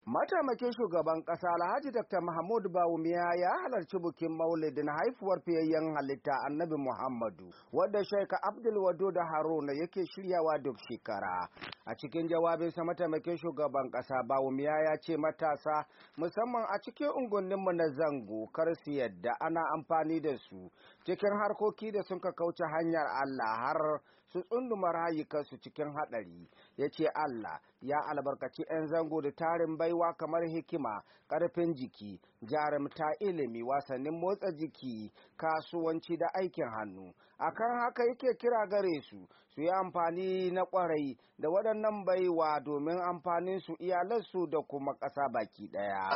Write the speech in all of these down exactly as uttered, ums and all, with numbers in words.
Mataimakin shugaban ƙasa Alhaji Dakta Mahmud Bawumia ya halarci bikin Maulidin haifuwar fiyayyen halitta Annabi Muhammadu, wadda Sheikh Abdul Wadud Haruna yake shiryawa duk shekara. A cikin jawabinsa mataimakin shugaban ƙasa Bawumia ya ce matasa musamman a cikin unguwanninmu na Zango kar su yadda ana amfani da su cikin harkoki da sun ka kauce hanyar Allah har su tsunduma rayukansu cikin haɗari. Ya ce Allah ya albarkaci 'yan Zango da tarin baiwa kamar hikima, ƙarfin jiki, jarumta, ilimi, wasannin motsa jiki, kasuwanci da aikin hannu. Akan haka yake kira gare su su yi amfani na ƙwarai da waɗannan baiwa domin amfanin su iyalansu da kuma ƙasa baki ɗaya.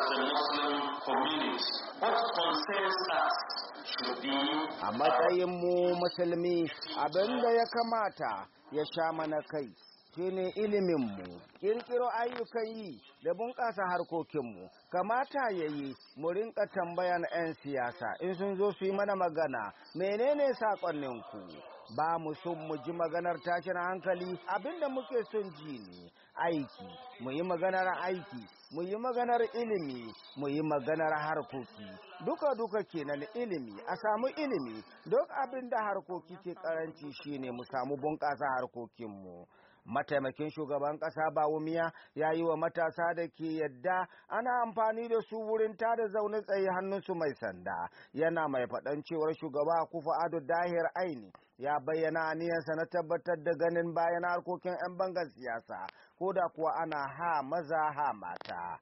A matsayin mu musulmi abinda ya kamata ya sha mana kai shine iliminmu, kirkiro ayyukan yi da bunƙasa harkokinmu. Kamata ya yi mu rinka tambayan 'yan siyasa in sun zo su yi mana magana, menene saƙonninku? Ba mu son mu ji maganar tashin hankali, abinda muke son ji ne aiki. Mu yi maganar aiki, mu yi maganar ilimi, mu yi maganar harkoki. Duka-duka kenan ilimi, a samu ilimi, duk abinda harkoki ke karanci shine mu samu bunƙasa harkokinmu. Mataimakin shugaban ƙasa Bawumia ya yi wa matasa da ke yadda ana amfani da su wurin tada zaune tsaye hannunsu mai sanda. Yana mai faɗan cewar shugaba Akufo-Addo Dahir Aini ya bayyana aniyarsa na tabbatar da ganin bayan harkokin 'yan bangar siyasa, ko da kuwa ana ha maza ha mata.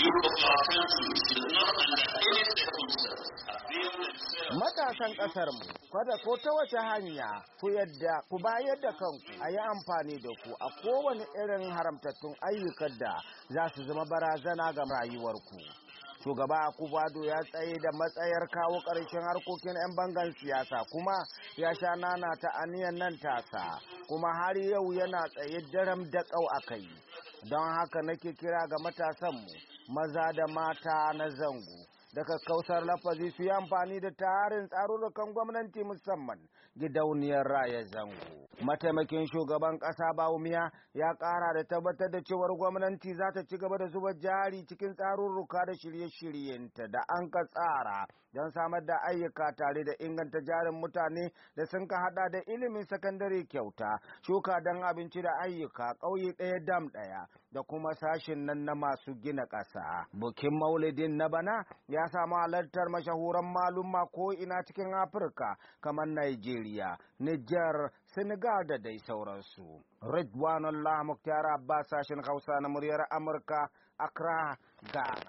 Matasan ƙasarmu, kada ko ta wace hanya ku yadda ku bayar da kanku a yi amfani da ku a kowane irin haramtattun ayyukan da za su zama barazana ga rayuwarku. Shugaba Akufo-Addo ya tsaye da matsayar kawo ƙarshen harkokin 'yan bangan siyasa kuma ya sha nana ta aniyan nan tasa, kuma har yau yana tsaye daram da ƙau a kai. Don haka nake kira ga matasanmu, maza da mata na Zango, da kakkausar lafazi su yi amfani da tarin tsarurrukan gwamnati musamman gidauniyar raya Zango. Mataimakin shugaban ƙasa Bawumia ya ƙara da tabbatar da cewar gwamnati za ta ci gaba da zuba jari cikin tsarurruka da shirye-shiryenta da an ka tsara don samar da ayyuka tare da inganta jarin mutane da sun ka hada da ilimin sakandare kyauta, shuka don abinci da ayyuka, ƙauye ɗaya dam ɗaya, da kuma sashin nan na masu gina ƙasa. Bukin Maulidin na bana ya samu halartar mashahuran malumma ko ina cikin Afirka kamar Nigeria, Niger, Senegal da dai sauransu. Ridwanullah Muktar Abbas, sashen Hausa na muryar Amurka, Accra, Ghana.